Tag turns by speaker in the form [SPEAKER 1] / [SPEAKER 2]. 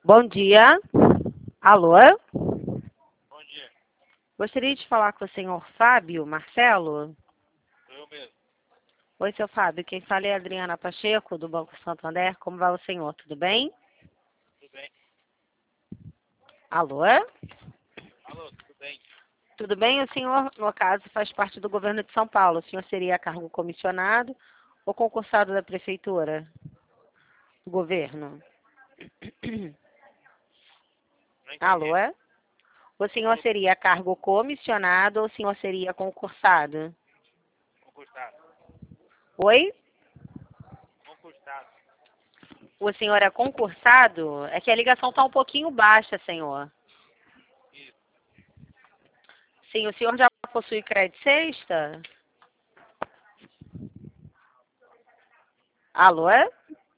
[SPEAKER 1] Bom dia. Alô?
[SPEAKER 2] Bom dia,
[SPEAKER 1] Gostaria de falar com o senhor Fábio Marcelo.
[SPEAKER 2] sou eu mesmo.
[SPEAKER 1] Oi, seu Fábio. Quem fala é a Adriana Pacheco, do Banco Santander. Como vai o senhor? Tudo bem?
[SPEAKER 2] Tudo bem?
[SPEAKER 1] Alô?
[SPEAKER 2] Alô, tudo bem?
[SPEAKER 1] Tudo bem? O senhor, no caso, faz parte do governo de São Paulo. O senhor seria cargo comissionado ou concursado da prefeitura? Do governo?
[SPEAKER 2] Não entendi.
[SPEAKER 1] Alô? O senhor
[SPEAKER 2] Alô,
[SPEAKER 1] seria cargo comissionado ou o senhor seria concursado?
[SPEAKER 2] concursado.
[SPEAKER 1] Oi?
[SPEAKER 2] Concursado.
[SPEAKER 1] O senhor é concursado? É que a ligação está um pouquinho baixa, senhor.
[SPEAKER 2] Isso.
[SPEAKER 1] Sim, o senhor já possui crédito sexta? Alô?